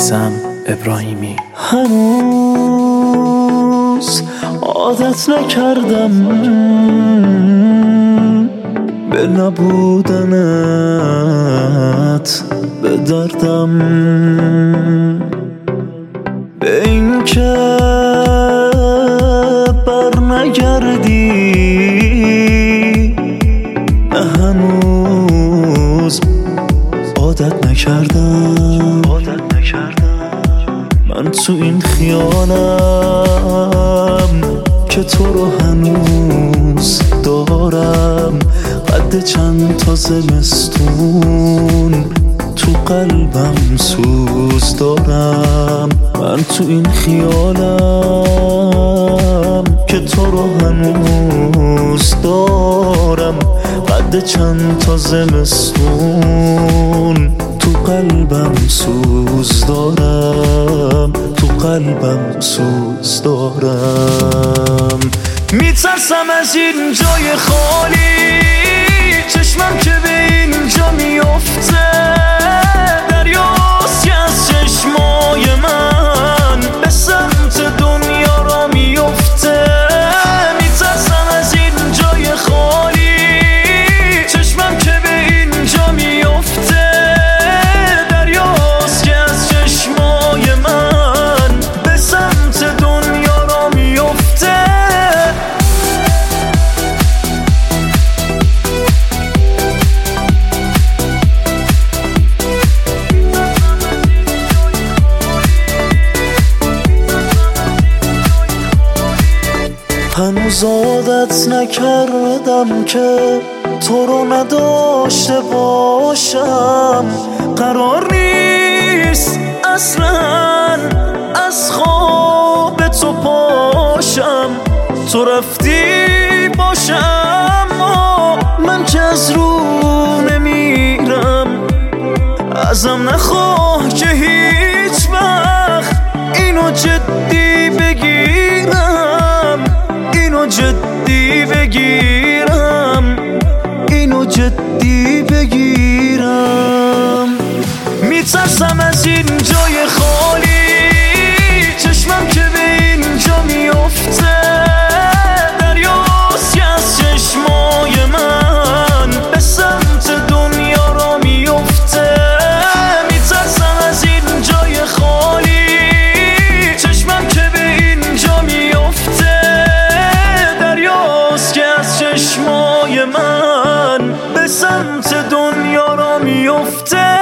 میثم ابراهیمی. هنوز عادت نکردم به نبودنت، به دردم، به این که بر نگردی. نه هنوز عادت نکردم من تو این خیالم که تو رو هنوز دارم. قد چند تا زمستون تو قلبم سوز دارم. من تو این خیالم که تو رو هنوز دارم. قد چند تا زمستون تو قلبم سوز دارم، تو قلبم سوز دارم. میترسم از این جای خالی، چشمم که به اینجا میفته دریاست که از چشمای من به سمت دنیا را میفته. میترسم از این جای خالی، چشمم که به اینجا میفته دریاست که از چشمای من به سمت دنیا را میفته. هنوز عادت نکردم که تو رو نداشته باشم. قرار نیست اصلا از خواب تو پاشم. تو رفتی باشم اما من که از رو نمیرم. ازم نخواه که هیچ وقت اینو جدی بگیرم، اینو جدی بگیرم، اینو جدی بگیرم. میترسم از این جای خالی، چشمم که به اینجا میفته دریاست که از چشمای من به سمت دنیا را میفته. میترسم از این جای خالی، چشمم که به اینجا میفته دریاست که از چشمای من به سمت دنیا را میفته.